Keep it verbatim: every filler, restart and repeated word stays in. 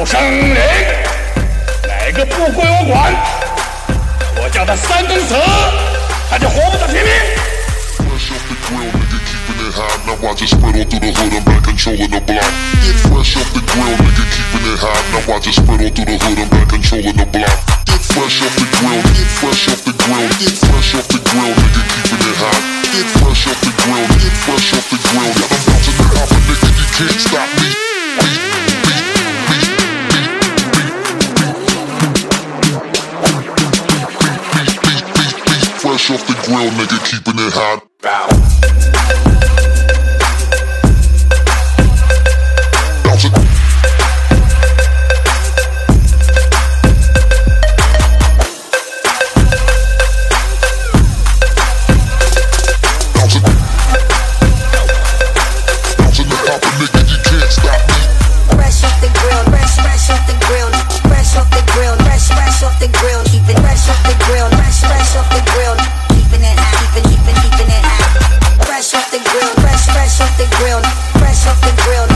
有生灵，哪个不归我管，我叫他三更死，他就活不到天明。 Fresh off the grill, nigga, keeping it hot. Now I just spread all through the hood, I'm back controlling the block. Get fresh off the grill, nigga, keeping it hot. Now I just spread all through the hood, I'm back controlling the block. Get fresh off the grill, get fresh off the grill, get fresh off the grill, nigga, keeping it hot. Get fresh off the grill, get fresh off the grill. Yeah, I'm bouncing the hopper, nigga, you can't stop me. Beat, beat, beat, beat, beat, beat, beat, beat. Fresh off the grill, nigga, keeping it hot. Bow. Bounce it. Bounce it. Bouncing the hopper, nigga, you can't stop me. Fresh off the grill, fresh, fresh off the grill, fresh off the grill, fresh, fresh off the grill, keep it fresh off the grill, fresh, fresh off the grill, keeping it hot, keeping, keeping, keeping it hot. Fresh off the grill, fresh, fresh off the grill, fresh off the grill.